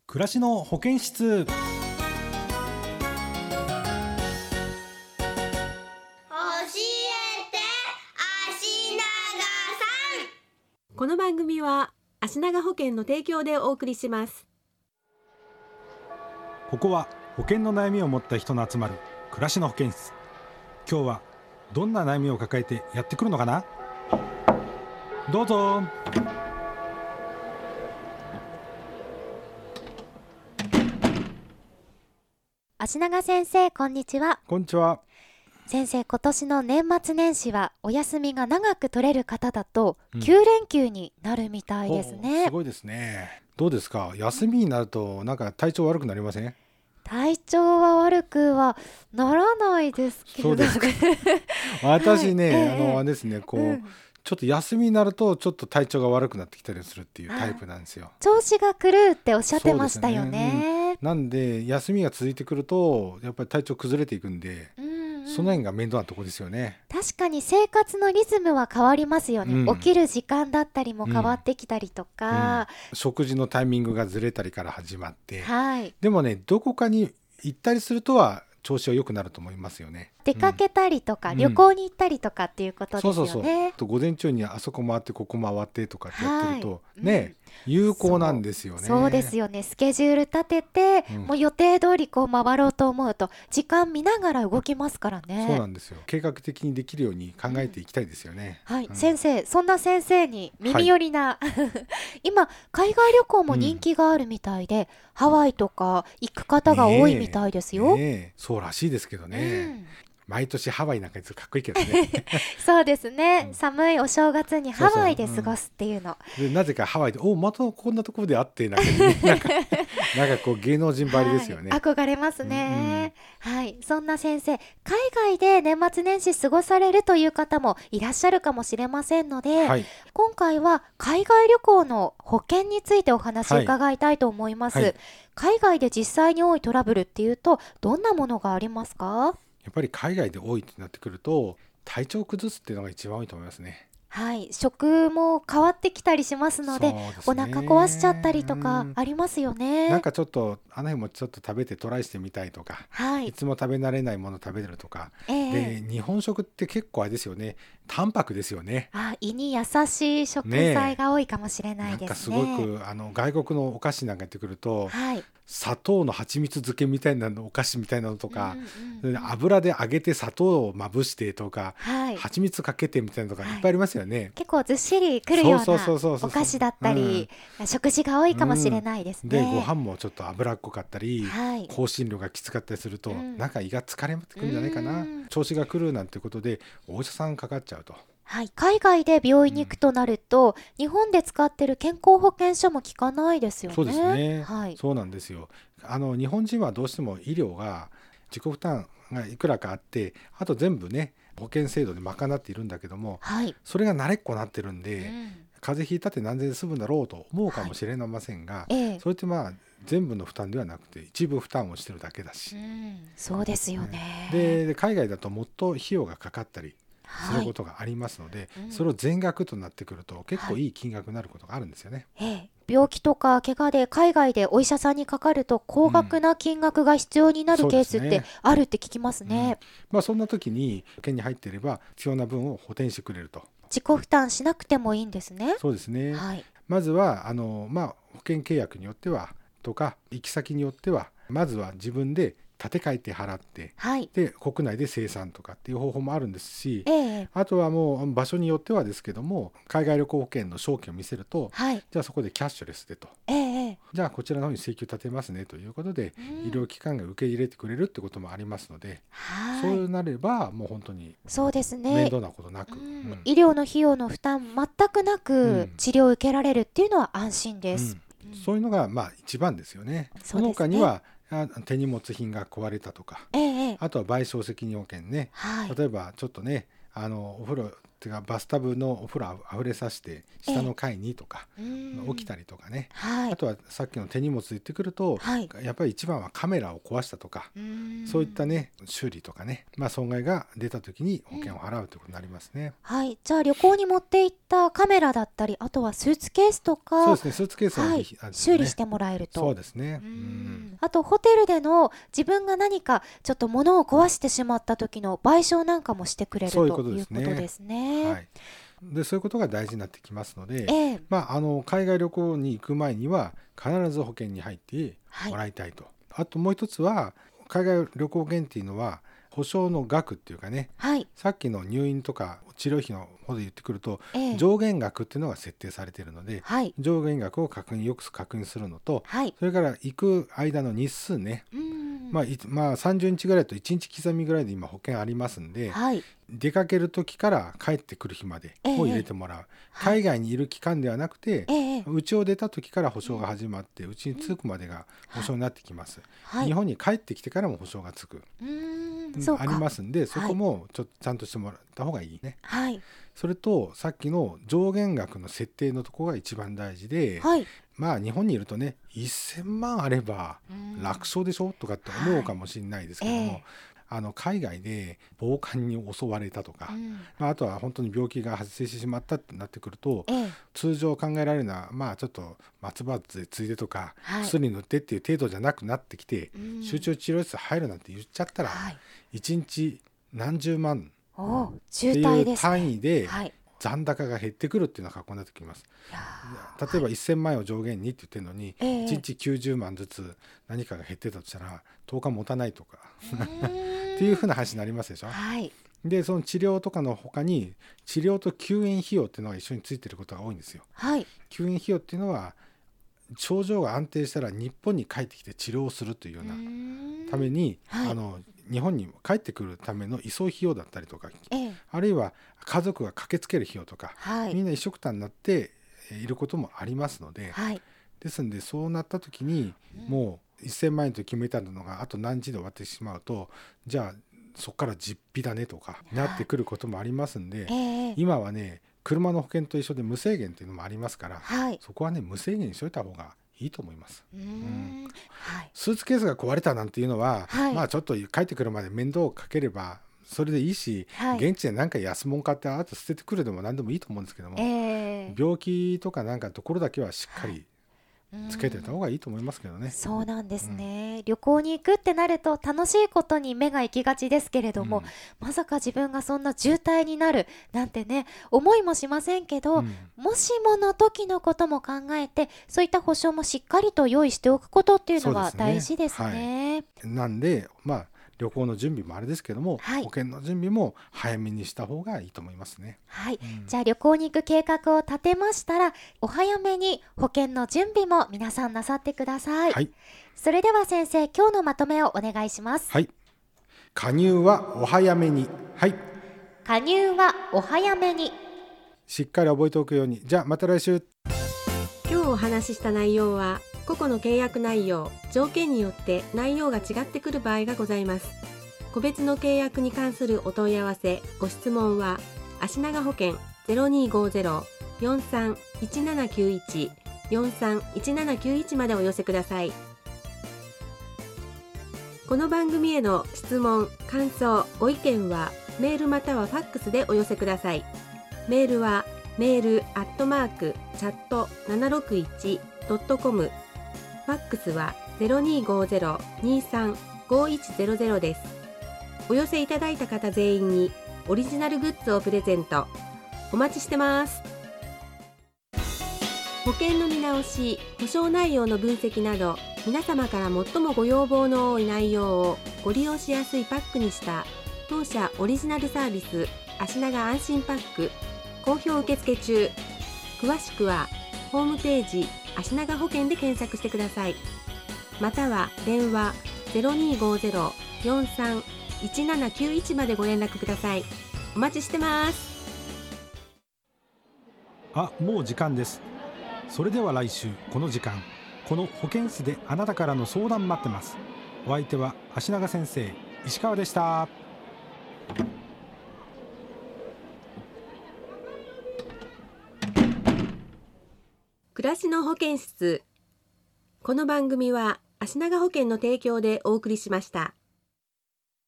暮らしの保健室。 教えて足長さん。 この番組は足長保険の提供でお送りします。 ここは保険の悩みを持った人の集まる暮らしの保健室。今日はどんな悩みを抱えてやってくるのかな。どうぞ。 足長先生、こんにちは。 こんにちは。 先生、今年の年末年始はお休みが長く取れる方だと9連休になるみたいですね。 すごいですね。どうですか、休みになるとなんか体調悪くなりません？ 体調は悪くはならないですけど。 そうですか。私ね、あれですね、ちょっと休みになるとちょっと体調が悪くなってきたりするっていうタイプなんですよ。 調子が狂うっておっしゃってましたよね。 なんで休みが続いてくるとやっぱり体調崩れていくんで、その辺が面倒なところですよね。 確かに生活のリズムは変わりますよね、起きる時間だったりも変わってきたりとか、 食事のタイミングがずれたりから始まって、 でもね、どこかに行ったりするとは調子は良くなると思いますよね。 出かけたりとか、旅行に行ったりとかっていうことですよね。 そう午前中にあそこ回ってここ回ってとかってやってると、有効なんですよね。 そうですよね。スケジュール立てて、もう予定通り回ろうと思うと時間見ながら動きますからね。 そうなんですよ。計画的にできるように考えていきたいですよね。 先生、そんな先生に耳寄りな、今海外旅行も人気があるみたいで、ハワイとか行く方が多いみたいですよ。 そうらしいですけどね。毎年ハワイなんかかっこいいけどね。 そうですね、寒いお正月にハワイで過ごすっていうので、なぜかハワイでまたこんなところで会ってなんか芸能人ばりですよね。 憧れますね。そんな先生、海外で年末年始過ごされるという方もいらっしゃるかもしれませんので、今回は海外旅行の保険についてお話を伺いたいと思います。海外で実際に多いトラブルっていうとどんなものがありますか？ やっぱり海外で多いってなってくると体調を崩すっていうのが一番多いと思いますね。 食も変わってきたりしますので、お腹壊しちゃったりとかありますよね。 なんかちょっとあの辺もちょっと食べてトライしてみたいとか、いつも食べ慣れないもの食べてるとか、で日本食って結構あれですよね、淡白ですよね。 胃に優しい食材が多いかもしれないですね。 なんかすごく外国のお菓子なんかやってくると、砂糖の蜂蜜漬けみたいなのお菓子みたいなのとか、油で揚げて砂糖をまぶしてとか、蜂蜜かけてみたいなのとかいっぱいありますよね。 結構ずっしりくるようなお菓子だったり、食事が多いかもしれないですね。 でご飯もちょっと脂っこかったり、香辛料がきつかったりすると、なんか胃が疲れてくるんじゃないかな、調子が来るなんてことでお医者さんかかっちゃうと。 海外で病院に行くとなると、日本で使ってる健康保険証も効かないですよね。 そうですね、そうなんですよ。日本人はどうしても医療が自己負担がいくらかあって、あと全部ね保険制度で賄っているんだけども、それが慣れっこなってるんで、風邪ひいたって何千で済むんだろうと思うかもしれませんが、それって全部の負担ではなくて一部負担をしてるだけだし、 そうですよね。 で海外だともっと費用がかかったりすることがありますので、それを全額となってくると結構いい金額になることがあるんですよね。 病気とか怪我で海外でお医者さんにかかると高額な金額が必要になるケースってあるって聞きますね。 そんな時に保険に入っていれば必要な分を補填してくれると。 自己負担しなくてもいいんですね。 そうですね。まずは保険契約によってはとか行き先によってはまずは自分で立て替えて払って、で国内で生産とかっていう方法もあるんですし、あとはもう場所によってはですけども、海外旅行保険の証券を見せると、じゃあそこでキャッシュレスでと、じゃあこちらの方に請求立てますねということで、医療機関が受け入れてくれるってこともありますので、そうなればもう本当に面倒なことなく、 医療の費用の負担全くなく治療を受けられるっていうのは安心です。 そういうのが一番ですよね。その他には手荷物品が壊れたとか、あとは賠償責任保険ね、例えばちょっとねお風呂てかバスタブのお風呂あふれさせて下の階にとか、起きたりとかね、あとはさっきの手荷物言ってくると、やっぱり一番はカメラを壊したとか、そういったね修理とかね、損害が出た時に保険を払うということになりますね。 じゃあ旅行に持っていったカメラだったり、あとはスーツケースとか、 そうですね、スーツケースは、 修理してもらえると。 そうですね。 あとホテルでの自分が何かちょっと物を壊してしまった時の賠償なんかもしてくれるということですね。 でそういうことが大事になってきますので、海外旅行に行く前には必ず保険に入ってもらいたいと。あともう一つは、海外旅行保険っていうのは保証の額っていうかね、さっきの入院とか治療費の方で言ってくると、上限額っていうのが設定されているので、上限額をよく確認するのと、それから行く間の日数ね、30日ぐらいと1日刻みぐらいで今保険ありますんで、出かける時から帰ってくる日までを入れてもらう、海外にいる期間ではなくて、家を出た時から保証が始まって、家に着くまでが保証になってきます。日本に帰ってきてからも保証がつくありますんで、そこもちゃんとしてもらった方がいいね。それとさっきの上限額の設定のところが一番大事で、日本にいるとね、1000万あれば楽勝でしょとかって思うかもしれないですけども、海外で暴漢に襲われたとか、あとは本当に病気が発生してしまったってなってくると、通常考えられるのはちょっと松葉杖ついでとか、薬塗ってっていう程度じゃなくなってきて、集中治療室入るなんて言っちゃったら、1日何十万っていう単位で残高が減ってくるっていうのが格好になってきます。例えば1000万円を上限にって言ってるのに、1日90万ずつ何かが減ってたとしたら10日持たないとかっていうふうな話になりますでしょ。でその治療とかの他に、治療と救援費用っていうのが一緒についてることが多いんですよ。救援費用っていうのは、症状が安定したら日本に帰ってきて治療をするというようなために、日本に帰ってくるための移送費用だったりとか、あるいは家族が駆けつける費用とか、みんな一緒くたになっていることもありますので、ですのでそうなった時に、もう1000万円と決めたのがあと何日で終わってしまうと、じゃあそこから実費だねとかなってくることもありますんで、今はね、車の保険と一緒で無制限っていうのもありますから、そこはね無制限にしといた方がいいと思います。スーツケースが壊れたなんていうのは、ちょっと帰ってくるまで面倒をかければそれでいいし、現地で何か安物買ってあと捨ててくるでも何でもいいと思うんですけども、病気とかなんかところだけはしっかりつけてた方がいいと思いますけどね。 そうなんですね、旅行に行くってなると楽しいことに目が行きがちですけれども、まさか自分がそんな渋滞になるなんてね、思いもしませんけど、もしもの時のことも考えて、そういった保証もしっかりと用意しておくことっていうのは大事ですね。 なんで旅行の準備もあれですけども、保険の準備も早めにした方がいいと思いますね。 じゃあ旅行に行く計画を立てましたら、お早めに保険の準備も皆さんなさってください。それでは先生、今日のまとめをお願いします。 加入はお早めに。 加入はお早めに。 しっかり覚えておくように。じゃあまた来週。 今日お話しした内容は個々の契約内容、条件によって内容が違ってくる場合がございます。個別の契約に関するお問い合わせ、ご質問は足長保険 0250-431791 431791までお寄せください。この番組への質問、感想、ご意見はメールまたはファックスでお寄せください。メールはmail@chat761.com、ファックスは 0250-235100 です。お寄せいただいた方全員にオリジナルグッズをプレゼント。お待ちしてます。保険の見直し、保証内容の分析など、皆様から最もご要望の多い内容をご利用しやすいパックにした当社オリジナルサービス、足長安心パック、好評受付中。詳しくはホームページ足長保険で検索してください。または電話 0250-431791 までご連絡ください。お待ちしてます。 もう時間です。それでは来週この時間、この保健室であなたからの相談待ってます。お相手は足長先生、石川でした。 暮らしの保健室。この番組は足長保険の提供でお送りしました。